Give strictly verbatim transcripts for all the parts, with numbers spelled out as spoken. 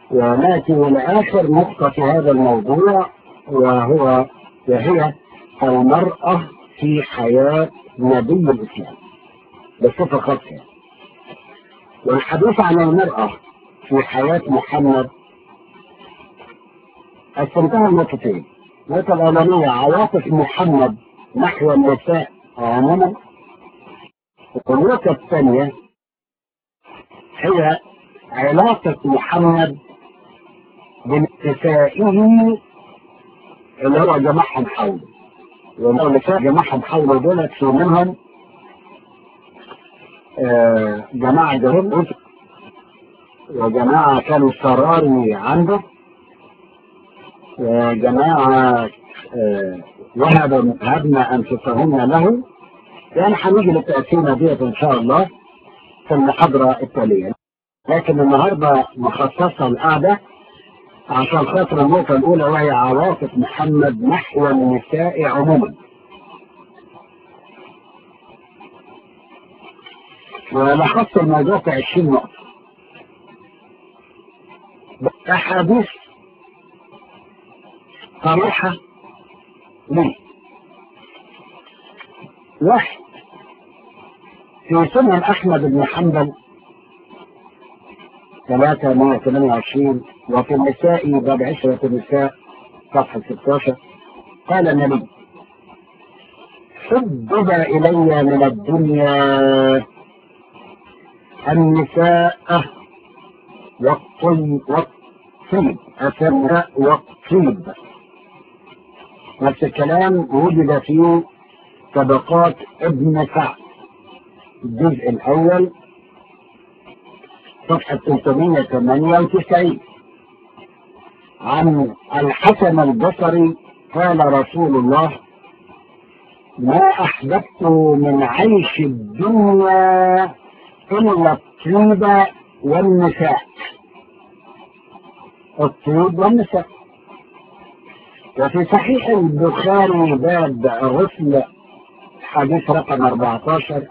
ونأتي لآخر نقطة في هذا الموضوع، وهو وهي المرأة في حياة نبي الإسلام بصفة خاصة. والحديث عن المرأة في حياة محمد قسمتها لنقطتين. النقطة الأولانية عواطف محمد نحو النساء عموما، والنقطة الثانية هي علاقة محمد بنسائه اللي هو جمعهم حوله. والنساء جمعهم حوله دولت في منهم آه جماعة جهل، وجماعة كانوا سراري عنده، وجماعة آه وهبنا أنفسهن له. يعني هنيجي للتأثير ديت إن شاء الله في المحاضرة التالية، لكن النهاردة مخصصة القعدة عشان خاطر النقطة الأولى، وهي عواطف محمد نحو النساء عموما. ولخصت الموضوع في عشرين نقطة أحاديث صريحة ليه. واحد، في سنن أحمد بن حنبل ثلاثة مئة وثمانية وعشرين، وفي النساء باب عشرة النساء صفحة ستة عشر، قال النبي: حبب إلي من الدنيا النساء والطيب والطيب السماء والطيب. نفس الكلام وجد في طبقات ابن سعد الجزء الأول صفحة ثلاثمئة وثمانية وتسعين، عن الحسن البصري قال رسول الله: ما أحببت من عيش الدنيا إلا الطيب والنساء. الطيب والنساء. وفي صحيح البخاري باب الرسل حديث رقم أربعة عشر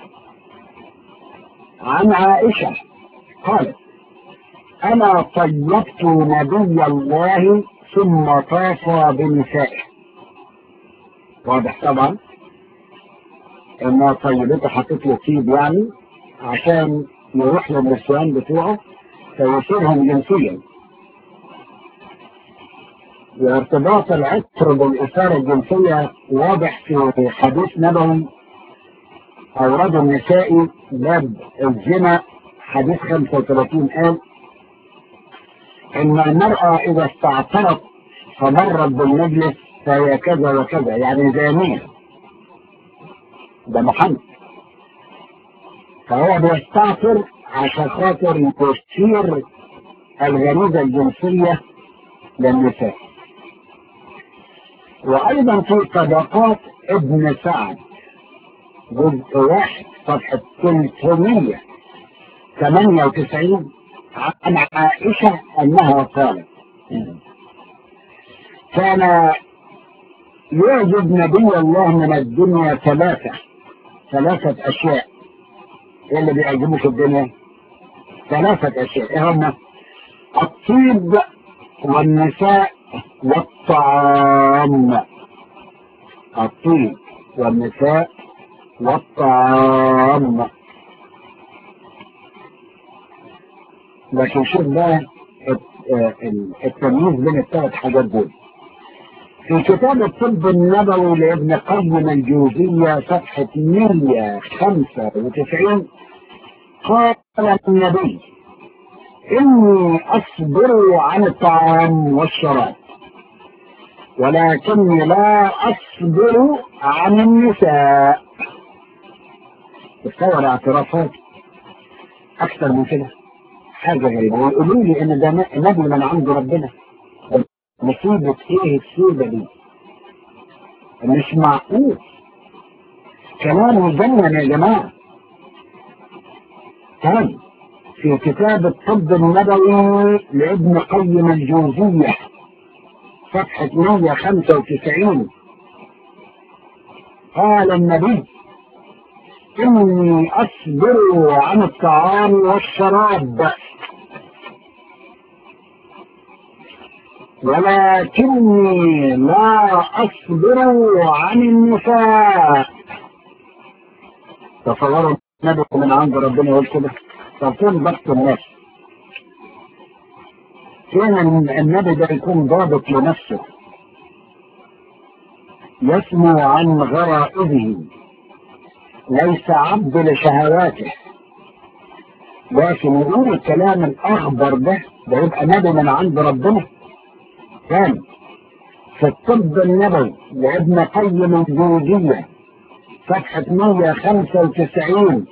عن عائشة قالت: أنا طيبت نبي الله ثم طاف بنسائه. واضح طبعا انها طيبته حطيت له طيب يعني عشان يروح للنسوان بتوعه فيصيرهم جنسيا. وارتباط العطر بالإثارة الجنسية واضح في حديث نبوي أورده النسائي باب الزنا حديث خمسة وثلاثين، قال: إن المرأة إذا استعطرت فمرت بالمجلس فهي كذا وكذا، يعني زانية. ده محمد، فهو بيستعطر عشان خاطر يثير الغريزة الجنسية للنساء. وأيضا في طبقات ابن سعد جزء واحد صفحة ثلاثمئة وثمانية وتسعين عن عائشة أنها قالت: كان يعجب نبي الله من الدنيا ثلاثة ثلاثة أشياء. إيه اللي بيعجبه في الدنيا؟ ثلاثة أشياء. إيه هم؟ الطيب والنساء والطعام. الطيب والنساء والطعام. لكن شوف بقى التمييز بين الثلاث حاجات دول. في كتاب الطب النبوي لابن قيم الجوزية صفحة مئة وخمسة وتسعين قال النبي: إني أصبر عن الطعام والشراب ولكني لا أصبر عن النساء. تصور اعترافات أكثر من كده؟ حاجة غريبة. ويقولوا لي إن ده نبي من عند ربنا. مصيبة إيه السودة دي؟ مش معقول. كلام يجنن يا جماعة. تاني في كتاب الطب النبوي لابن قيم الجوزية صفحة مئة وخمسة وتسعين قال النبي: إني أصبر عن الطعام والشراب ولكني لا أصبر عن النساء. تصوروا النبي من عند ربنا يقول كده؟ طب فين ضبط الناس؟ فين النبي ده يكون ضابط لنفسه يسمو عن غرائزه، ليس عبد لشهواته، لكن يقول الكلام الأخبر ده ده يبقى نبي من عند ربنا؟ كان في الطب النبوي لابن قيم الجوزية صفحة مئة وخمسة وتسعين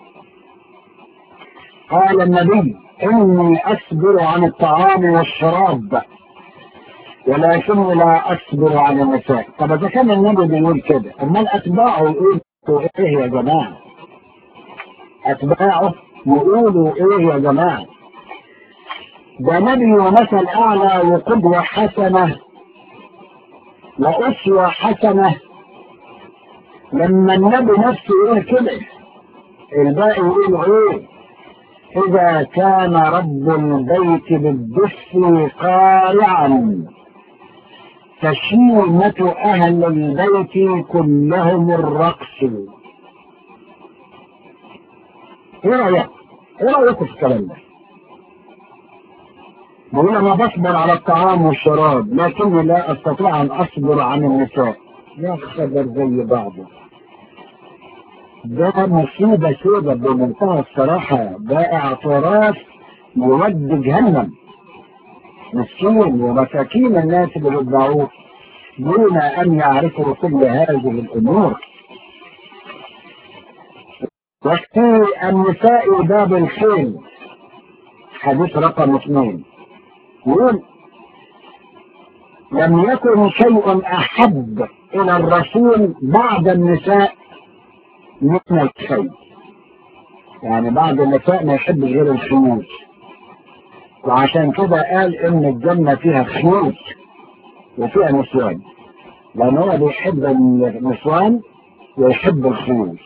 قال النبي: إني أصبر عن الطعام والشراب ولكني لا أصبر عن النساء. طب إذا كان النبي بيقول كده، أمال أتباعه يقولوا إيه يا جماعة؟ أتباعه يقولوا إيه يا جماعة؟ ده نبي ومثل أعلى وقدوة حسنة وأسوة حسنة. لما النبي نفسه يقول كده الباقي يقولوا إيه؟ إذا كان رب البيت بالدف قارعا فشيمة أهل البيت كلهم الرقص. إيه رأيك؟ إيه رأيك في الكلام ده؟ بقول أنا بصبر على الطعام والشراب لكني لا أستطيع أن أصبر عن النساء. يا خبر زي بعضه. ده مصيبة سودة بمنتهى الصراحة. ده اعتراف يودي جهنم مسكين ومساكين الناس اللي بيتبعوه دون أن يعرفوا كل هذه الأمور. وفي النساء باب الخير حديث رقم اثنين يقول: لم يكن شيء أحب إلى الرسول بعد النساء من الخير. يعني بعد النساء ما يحب غير الخيوط، وعشان كده قال إن الجنة فيها خيوط وفيها نسوان، لأن هو بيحب النسوان ويحب الخيوط.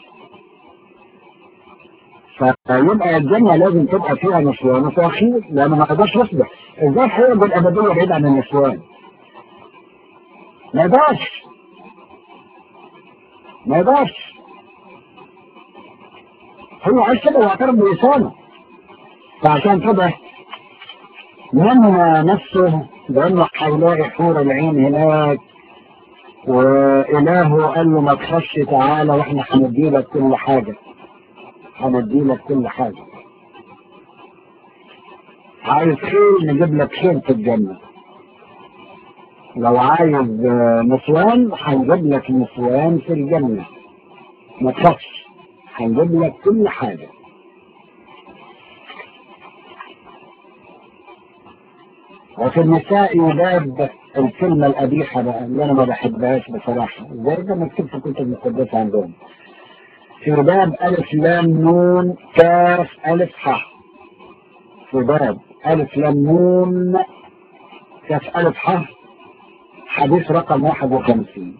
فيبقى الجنة لازم تبقى فيها نسوان وفيها خيوط، لأنه ما يقدرش يصبح. إزاي الحياة بالأبدية بعيد عن النسوان؟ ما يقدرش ما يقدرش هو عايز كده واعترف بلسانه. فعشان كده نمى نفسه بأنه هيلاقي حور العين هناك، وإلهه قال له: ما تخافش، تعالى واحنا هندي لك كل حاجة، هندي لك كل حاجة. عايز خير نجيب لك خير في الجنة، لو عايز نسوان هنجيب لك نسوان في الجنة، ما تخافش هنجيب لك كل حاجة. وفي النساء يباب الكلمة القبيحة بقى اللي أنا ما بحبهاش بصراحة، زي ده مكتوب في الكتب المقدسة عندهم، في باب ألف لام نون كاف ألف ح. في باب ألف لام نون كاف ألف ح حديث رقم واحد وخمسين.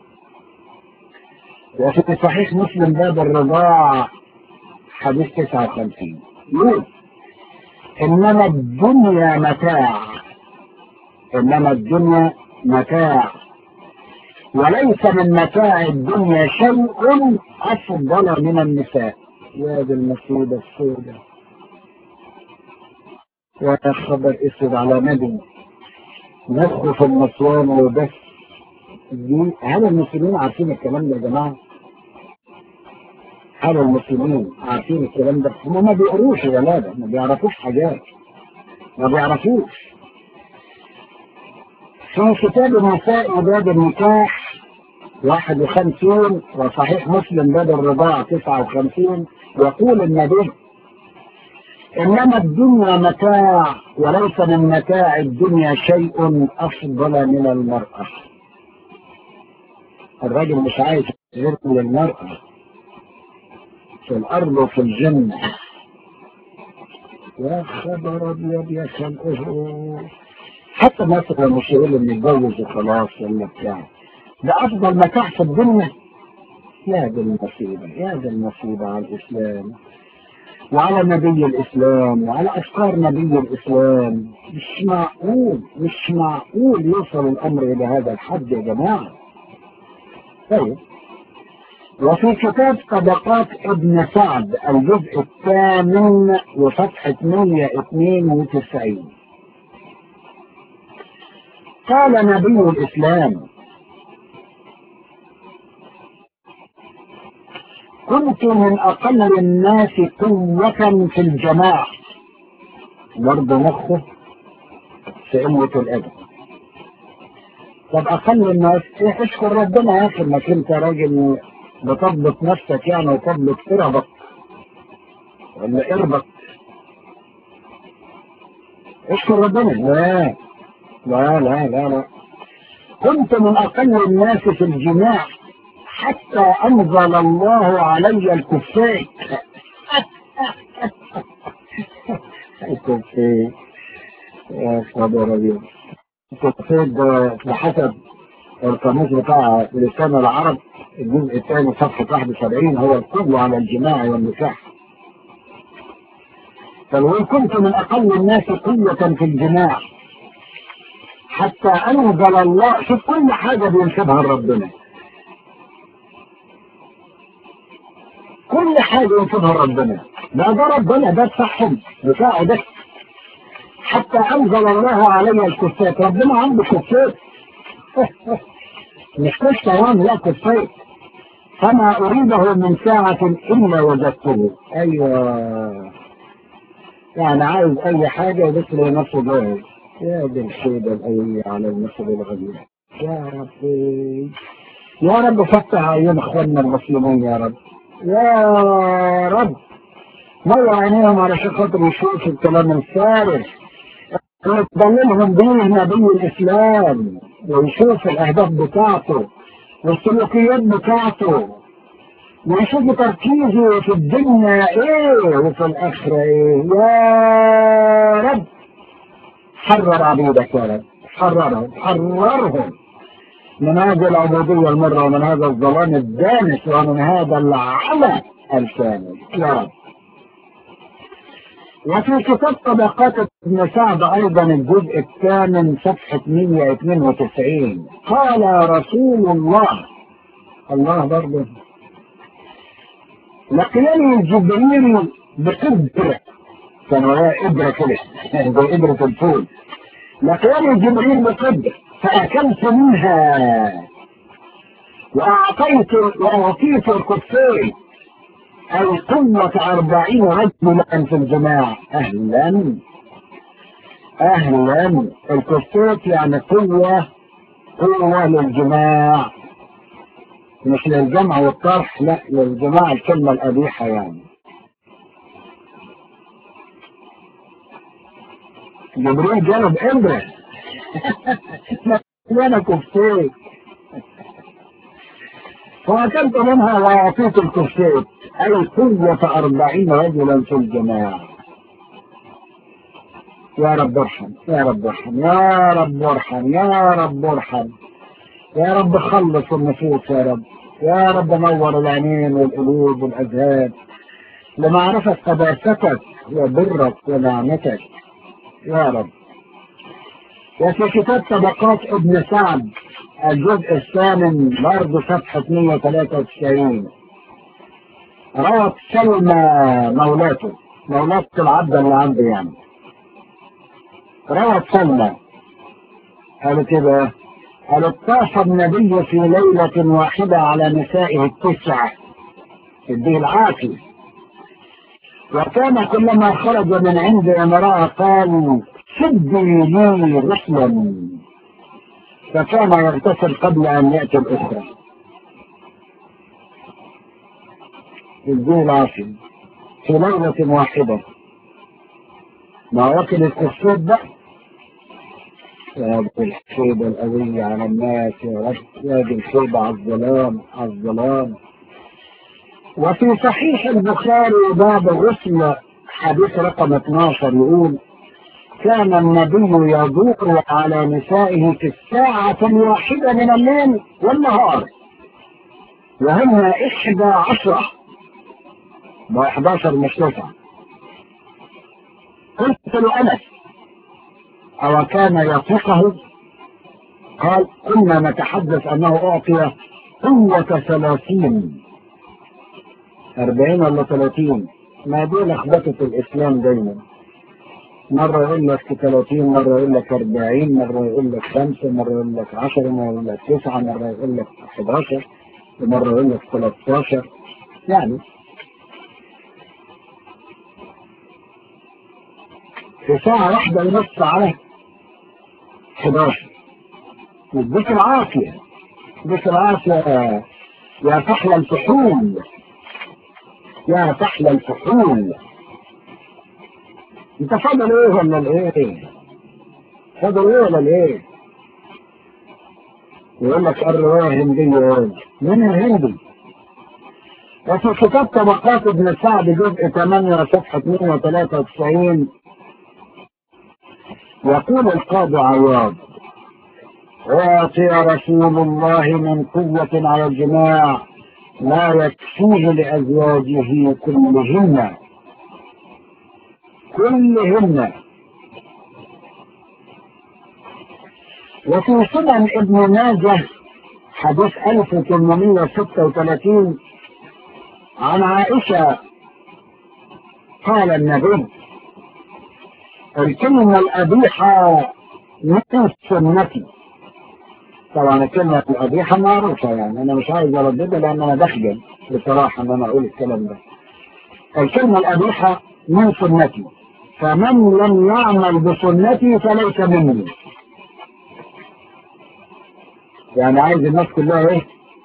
وفي صحيح مسلم باب الرضاعة حديث تسعة وخمسين يقول: إنما الدنيا متاع، إنما الدنيا متاع وليس من متاع الدنيا شيء أفضل من النساء. يا دي المصيبة السوداء، يا خبر اسود على نبي نسخ في النسوان وبس. دي هل المسلمين عارفين الكلام ده يا جماعة؟ هل المسلمين عارفين الكلام ده؟ هم ما بيقروش يا ولاد، ما بيعرفوش حاجات، ما بيعرفوش. في كتاب النساء باب النكاح واحد وخمسين وصحيح مسلم باب الرضاعة تسعة وخمسين يقول النبي: إنما الدنيا متاع وليس من متاع الدنيا شيء أفضل من المرأة. الراجل مش عايز غير للمرأة في الأرض وفي الجنة. يا خبر أبيض يا خلقه. حتى مثلا مش يقول إن نتجوز وخلاص ولا بتاع، ده أفضل متاع في الدنيا. يا دي المصيبة، يا دي المصيبة على الإسلام. وعلى نبي الإسلام وعلى أفكار نبي الإسلام. مش معقول مش معقول يوصل الأمر إلى هذا الحد يا جماعة. طيب، وفي كتاب طبقات ابن سعد الجزء الثامن وصفحة مئة واثنين وتسعين قال نبي الإسلام: كنت من أقل الناس قوة في الجماعة. برضه مخه في قلة الأدب. طب أقل الناس إيه؟ اشكر ربنا يا أخي إنك أنت راجل بتضبط نفسك يعني وتضبط إربك ولا إربك. اشكر ربنا. لا لا لا لا لا كنت من أقل الناس في الجماع حتى أنزل الله علي الكفاية. الكفاية يا خبر أبيض. الكفاية ده بحسب القاموس بتاع لسان العرب الجزء الثاني صفحة واحد وسبعين هو القدوة على الجماع والنكاح. فلو كنت من أقل الناس قوة في الجماع حتى أنزل الله. شوف كل حاجة بينسبها لربنا، كل حاجة ينسبها لربنا. ده ده ربنا ده الصحن بتاعه ده. حتى أنزل الله علي الكفات. ربنا عنده كفات مش كش كلام، لا كفات. فما أريده من ساعة إلا وجدته. أيوة، يعني عايز أي حاجة يدخل لنفسه جاهز. يا دي الخيبة القوية على النسب الغنية. يا ربي يا رب فتح عيون اخواننا المسلمين يا رب. يا رب نور عينيهم علشان خاطر يشوفوا الكلام الفارغ ويضللهم بيه نبي الاسلام ويشوف الاهداف بتاعته والسلوكيات بتاعته ويشوف تركيزه في الدنيا ايه وفي الاخره ايه. يا رب حرر عبيدك يا رب، حررهم حررهم من هذه العبودية المرة ومن هذا الظلام الدامس ومن هذا العمى الكامل يا رب. وفي كتاب طبقات ابن سعد أيضا الجزء الثامن صفحة مئة واثنين وتسعين قال رسول الله الله برضه: لقيني جبريل بقدرة، كان وراء إبرة كده زي إبرة الفول. لقيني جبريل بقدرة فأكلت منها وأعطيت وأعطيت الكفار القوة أربعين رجلا في الجماعة. أهلا أهلا. الكفار يعني قوة قوة للجماع، مش للجمع والطرح، لا للجماع الكلمة القبيحة يعني. جبريل جرب إبرة أنا كفار فأكلت منها وأعطيت الكفار القوة أربعين رجلا في الجماعة. يا رب ارحم يا رب ارحم يا رب ارحم يا رب ارحم يا رب خلص النفوس يا رب. يا رب نور العينين والقلوب والأذهان لمعرفة قداستك وبرك ونعمتك يا رب. وفي كتاب طبقات ابن سعد الجزء الثامن برضه صفحة مئة وثلاثة وتسعين روت سلمى مولاته مولاة العبد اللي عندي يعني. روت سلمى قالت كده: قالت طاف النبي في ليلة واحدة على نسائه التسع الدين العافية، وكان كلما خرج من عند امرأة قال: سدي لي غسلا، فكان يغتسل قبل ان يأتي الاخرى. الدين العافية في ليلة واحدة ما وكل الكفار ده. يا دي الخيبة القوية على الناس يا رب، يا دي الخيبة على الظلام على الظلام. وفي صحيح البخاري باب غسل حديث رقم اثناشر يقول: كان النبي يدور على نسائه في الساعة الواحدة من الليل والنهار وهن إحدى عشرة، ما إحداشر مش تسعة، قلت له أنس أو كان يطيقه؟ قال كنا نتحدث أنه أعطي قوة ثلاثين. أربعين ولا ثلاثين؟ ما دي لخبطة الإسلام دايما، مرة يقول لك ثلاثين، مرة يقول لك أربعين، مرة يقول لك خمسة، مرة يقول لك عشرة، مرة يقول لك تسعة، مرة يقول لك أحد عشر، ومرة يقول لك ثلاثة عشر. يعني في ساعة واحدة ينص على أحد عشر. يديك العافية، يديك العافية يا فحل الفحول، يا فحل الفحول. انت فاضل ايه ولا الايه؟ فاضل ايه ولا الايه؟ يقول لك الرواية هندية. من الهندي؟ وفي كتاب طبقات ابن سعد جزء ثمانية صفحة مئة وثلاثة وتسعين يقول القاضي عياض: أعطي رسول الله من قوة على الجماع لا يكفيه لأزواجه كلهن كلهن. وفي سنن ابن ماجه حديث ألف وثمانمئة وستة وثلاثين عن عائشة قال النبي: الكلمة القبيحة من سنتي. طبعا الكلمة القبيحة معروفة، يعني أنا مش عايز أرددها لأن أنا بخجل بصراحة إن أنا أقول الكلام ده. الكلمة القبيحة من سنتي، فمن لم يعمل بسنتي فليس مني. يعني عايز الناس كلها إيه؟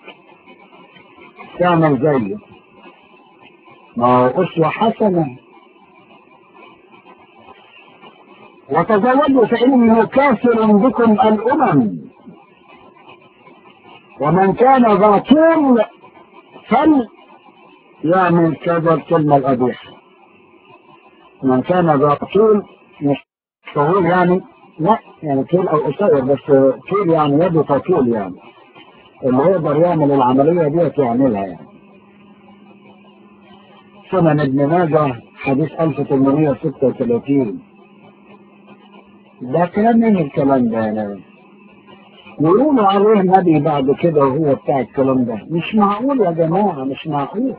تعمل زيه، ما هو أسوة حسنة. وتزودوا فإني كافر بكم الأمم، ومن كان ذا طول فليعمل كذا. الكلمة القبيحة من كان ذا طول، مش طول يعني لا، يعني طول أو قصير، بس طول يعني يده طول، يعني اللي يقدر يعمل العملية دي يعملها. يعني سنن ابن ماجه حديث ألف وثمانمئة وستة وثلاثين. ده كلام من الكلام ده يعني يقولوا عليه نبي بعد كده وهو بتاع الكلام ده؟ مش معقول يا جماعة، مش معقول.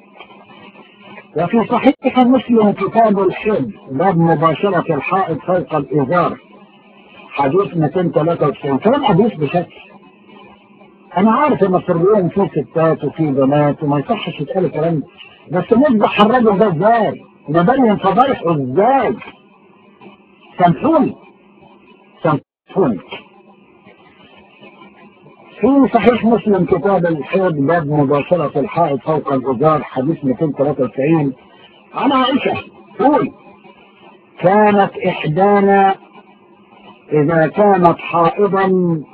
وفي صحيح مسلم كتاب الحج باب مباشرة الحائط فوق الإزار حديث مئتين وثلاثة وتسعين. كلام حديث بشكل، أنا عارف إن في اليوم في ستات وفي بنات وما يصحش يتقال الكلام، بس نذبح الراجل ده إزاي؟ نبين فضايحه إزاي؟ سامحوني سامحوني. في صحيح مسلم كتاب الحيض باب مباشرة الحائط فوق الإزار حديث مئتين وثلاثة وتسعين عن عائشة تقول: كانت إحدانا إذا كانت حائضا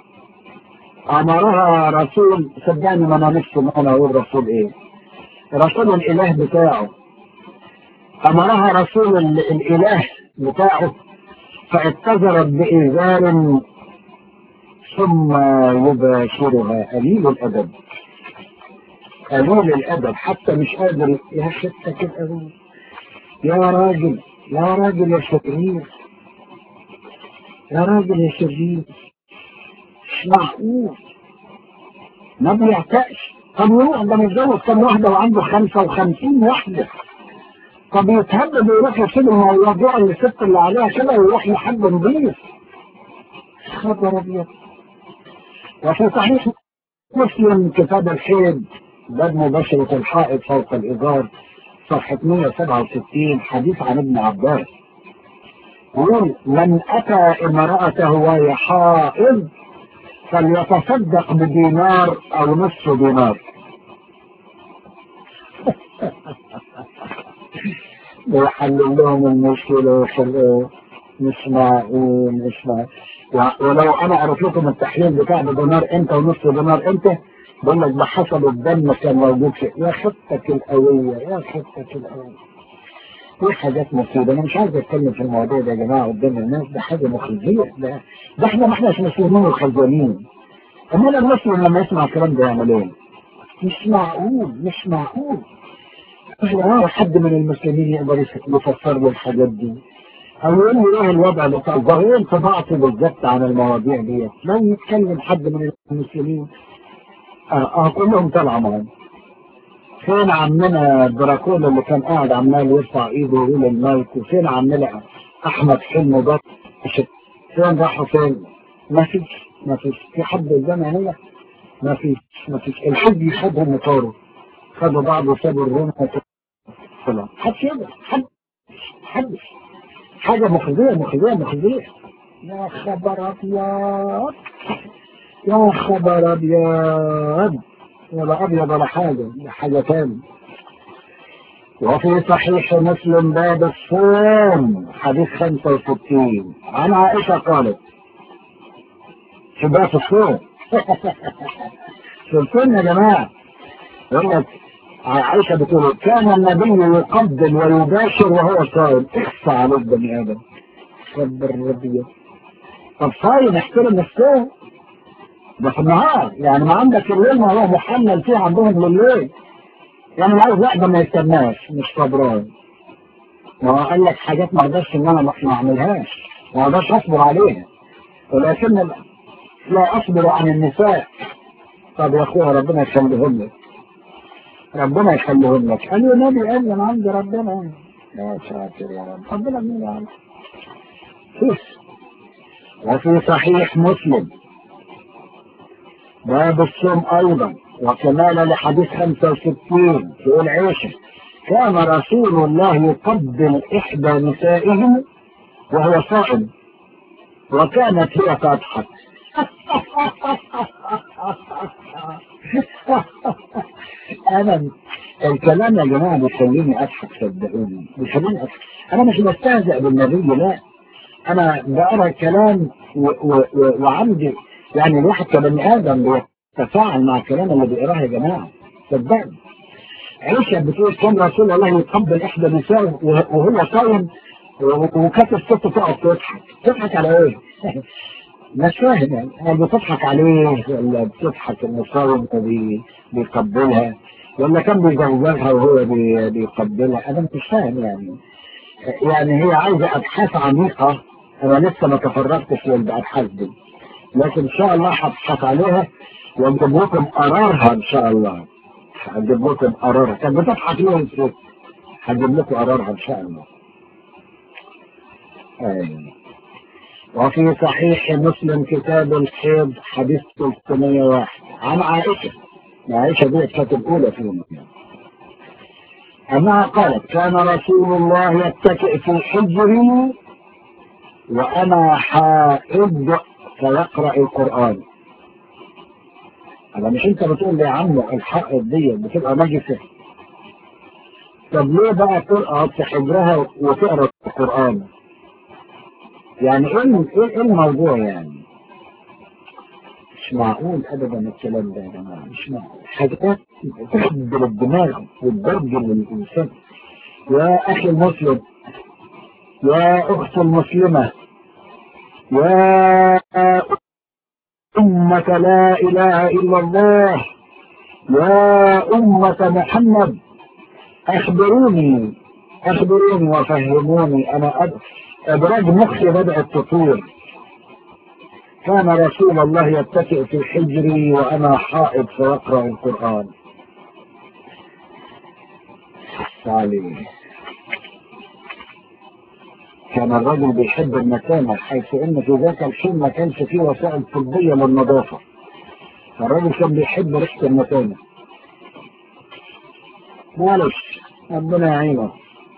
أمرها رسول، صدقني ما أنا نفسي ما أنا أقول رسول إيه، رسول الإله بتاعه، أمرها رسول الإله بتاعه فاتزرت بإزار ثم يباشرها. قليل الأدب، قليل الأدب، حتى مش قادر يا حتة كده. يا راجل يا راجل يا شرير، يا راجل يا شرير، مش معقول. ما بيعتقش. طب يروح ده متجوز كم واحدة وعنده خمسة وخمسين واحدة، طب يتهدد ويروح يسيب الموضوع اللي الست اللي عليها كده ويروح لحد نضيف. خبر أبيض. وفي صحيح مسلم كتاب الحيض باب مباشرة الحائط فوق الإزار صفحة مئة وسبعة وستين حديث عن ابن عباس يقول: من أتى امرأته وهي حائض فليتصدق بدينار أو نصف دينار. ويحلل لهم المشكلة ويخلوه مش معقول مش معقول. ولو أنا أعرف لكم التحليل بتاع بدينار أنت ونصف دينار أنت، بقول لك بحسب الدم كان موجود فيه. يا خطتك القوية يا خطتك القوية. دي حاجات مفيدة. أنا مش عايز أتكلم في الموضوع ده يا جماعة قدام الناس، ده حاجة مخزية. ده ده إحنا ما إحناش مسلمين وخزانين. أمال المسلم لما يسمع الكلام ده يعمل إيه؟ مش معقول مش معقول. مش معقول حد من المسلمين يقدر يفسر له الحاجات دي. او يقول لي ايه الوضع بتاع ده، ايه انطباعته بالظبط عن المواضيع ديت. لو يتكلم حد من المسلمين اه, آه كلهم طلعوا معانا. فين عمنا براكول اللي كان قاعد عمال يرفع ايده ويقول المايك؟ وفين عمنا احمد حلمي ده؟ فين راحوا فين؟ ما فيش ما فيش في حد قدامنا هنا، ما فيش ما فيش الحج خدهم وطاروا، خدوا بعض وسابوا الروم وطلعوا. حدش يقدر، حد حد حاجة مخزية مخزية مخزية. يا خبر ابيض، يا خبر ابيض، ولا ابيض ولا حاجة، حاجة تاني. وفي صحيح مسلم باب الصوم حديث خمسة وستين عن عائشة قالت في باب الصوم شفتون يا جماعة؟ يقول لك عائشة بتقول كان النبي يقبل ويباشر وهو صائم. اخفى على البني ادم، خبر الربيع. طب صايم احترم الصوم ده في النهار، يعني ما عندك الليل ما هو محمل فيه عندهم لليل، يعني عايز لا ده ما يستناش، مش صبران. ما هو قال لك حاجات ما اقدرش ان انا ما اعملهاش، ما اقدرش اصبر عليها، ولكن لا اصبر عن النساء. طب يا اخويا ربنا يخليهم لك، ربنا يخليهم لك. قال له النبي قال من عند ربنا. يا ساتر يا رب، ربنا مين يا رب. وفي صحيح مسلم باب الصوم ايضا وكمالا لحديث خمسة وستين تقول عائشة كان رسول الله يقبل احدى نسائه وهو صائم وكانت هي تضحك. انا الكلام يا جماعه بيخليني اضحك، صدقوني بيخليني اضحك. انا مش بستهزئ بالنبي، لا، انا بقرا الكلام و- و- و- وعندي يعني الواحد كبني ادم بيتفاعل مع الكلام اللي بيقراه يا جماعه، صدقني. عائشه بتقول كان رسول الله يقبل احدى نسائه وهو صايم وكانت الست تقعد تضحك. تضحك على ايه؟ مش فاهم يعني، هل بتضحك عليه ولا بتضحك ان الصايم بيقبلها ولا كان بيزوجها وهو بي- بيقبلها؟ انا مش فاهم يعني. يعني هي عايزه ابحاث عميقه، انا لسه ما تفرغتش للابحاث دي، لكن ان شاء الله هبحث عليها واجيب لكم قرارها ان شاء الله. هجيب لكم قرارها، كانت بتضحك ليه الست؟ هجيب لكم قرارها ان شاء الله. أيوة. وفي صحيح مسلم كتاب الحيض حديث ثلاثمائة وواحد عن عائشة. عائشة دي كانت الأولى فيهم، أنها قالت كان رسول الله يتكئ في حجري وأنا حائض فيقرأ القرآن. أنا مش أنت بتقول لي يا عم الحائض دي بتبقى نجسة؟ طب ليه بقى تقعد في حجرها وتقرأ القرآن؟ يعني إيه إيه الموضوع يعني؟ مش معقول ابدا الكلام ده يا جماعه، مش معقول. حاجات تخدر الدماغ وتبرجل الانسان. يا اخي المسلم، يا اختي المسلمه، يا امه لا اله الا الله، يا امه محمد، اخبروني اخبروني وفهموني. انا أد... ادراج مخي بدات تطير. كان رسول الله يتكئ في حجري وانا حائض فيقرا القران. عليه كان الرجل بيحب المكانة، حيث ان في ذاك الحين ما كانش فيه وسائل طبية للنظافة، فالرجل كان بيحب ريحة المكانة. معلش ربنا يعينه.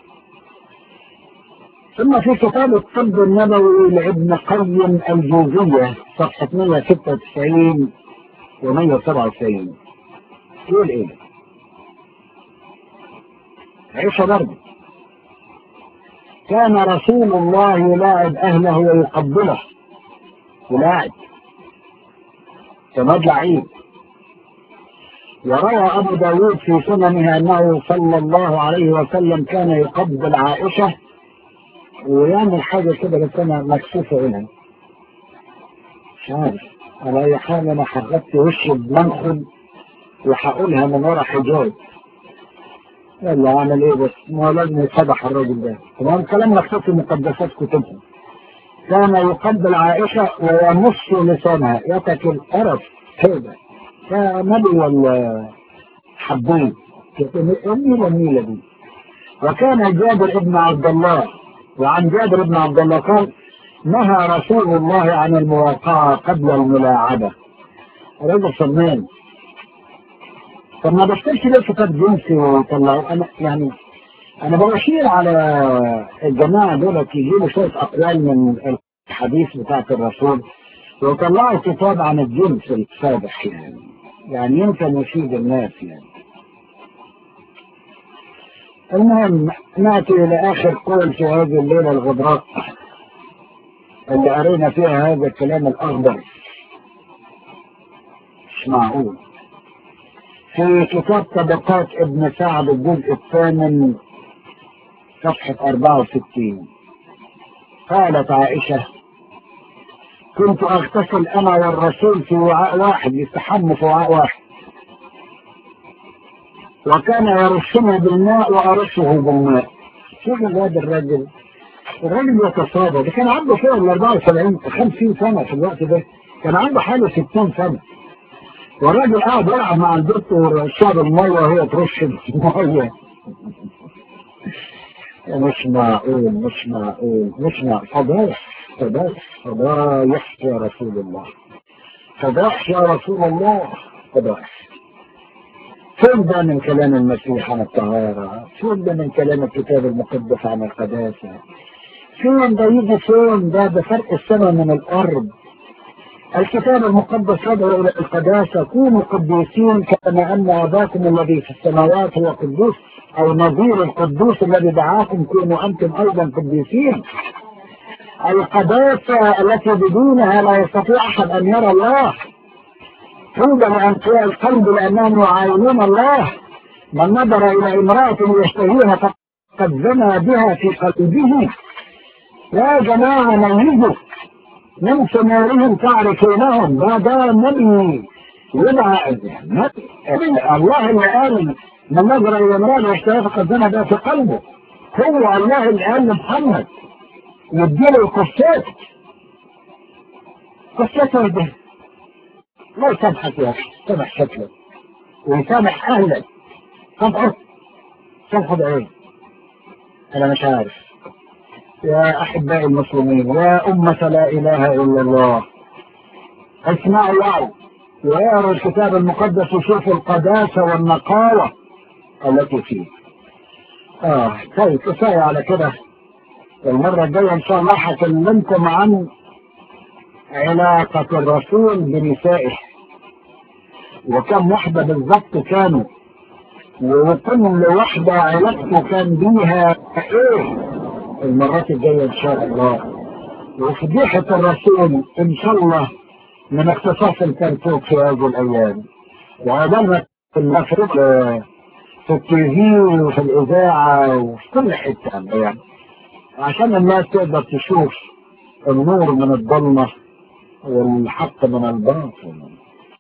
ثم في كتاب الطب النبوي لابن قيم الجوزية صفحة مئة وستة وتسعين و مئة وسبعة وتسعين يقول ايه؟ عيشة برضه كان رسول الله يلاعب اهله ويقبله، يلاعب كماد لعيب. وروى أبو داود في سننه أنه صلى الله عليه وسلم كان يقبل عائشة ويعمل حاجة كده بس أنا مكسوفة منها، مش عارف. على أي حال أنا حركت وشي بمنخل وهقولها من ورا حجاب. يلا اعمل ايه بس؟ ما هو لازم يتفضح الراجل ده. طبعا الكلام مكتوب في مقدسات كتبهم. كان يقبل عائشة ويمص لسانها يتك القرف كده كنبي ولا حبوب النيلة النيلة دي. وكان جابر ابن عبد الله، وعن جابر ابن عبد الله قال نهى رسول الله عن المواقعة قبل الملاعبة. رجل فنان. طب ما بشترش ليه كتاب جنسي وطلعوا؟ انا يعني انا بشير على الجماعة دول يجيبوا شوية اقوال من الحديث بتاعت الرسول ويطلعوا كتاب عن الجنس الفاضح يعني يعني يمكن يفيد الناس يعني. المهم نأتي إلى آخر قول في هذه الليلة الغبراء اللي قرينا فيها هذا الكلام الأخضر. مش معقول. في كتاب طبقات ابن سعد الجزء الثامن صفحة أربعة وستين قالت عائشة كنت أغتسل أنا والرسول في وعاء واحد، يستحم في وعاء واحد، وكان يرشني بالماء وأرشه بالماء. شوف هذا الراجل، الراجل يتصابى. ده كان عنده فوق ال أربعة وسبعين خمسين سنة في الوقت ده، كان عنده حاله ستين سنة، والراجل قاعد يلعب مع الدكتور شرب المية وهي ترش المية. مش معقول مش معقول مش معقول. فضايح فضايح فضايح يا رسول الله، فضايح يا رسول الله، فضايح. فين ده من كلام المسيح عن الطهارة؟ فين ده من كلام الكتاب المقدس عن القداسة؟ فين ده يجي فين ده؟ ده فرق السماء من الأرض. الكتاب المقدس يدعو إلى القداسة، كونوا قديسين كما أن أباكم الذي في السماوات هو قدوس، أو نظير القدوس الذي دعاكم كونوا أنتم أيضا قديسين. القداسة التي بدونها لا يستطيع أحد أن يرى الله. طوبى لأنقياء القلب لأنهم يعاينون الله. من نظر إلى امرأة يشتهيها فقد زنى بها في قلبه. يا جماعة ميزوا من ثمارهم تعرفونهم. ده ده نبي يدعى الله اللي قال من نظر إلى امرأة يشتهيها فقد زنى بها في قلبه. هو الله اللي قال لمحمد يديله القصات قصات ده. لا يسامحك يا أخي، سامح شكلك ويسامح أهلك. سامحه سامحه بإيه؟ أنا مش عارف. يا أحبائي المسلمين، يا أمة لا إله إلا الله، اسمعوا الله ويقروا الكتاب المقدس وشوفوا القداسة والنقاوة التي فيه. آه طيب كفاية على كده. المرة الجاية إن شاء الله هكلمكم عن علاقة الرسول بنسائه، وكم واحدة بالضبط كانوا، وكل واحدة علاقته كان بيها ايه. المرات الجاية ان شاء الله. وفضيحة الرسول ان شاء الله من اختصاص الكرتوك في هذه الايام، وعدالة في المفروض في التلفزيون وفي الاذاعة وفي كل حتة يعني، عشان الناس تقدر تشوف النور من الظلمة والحق من الباطل.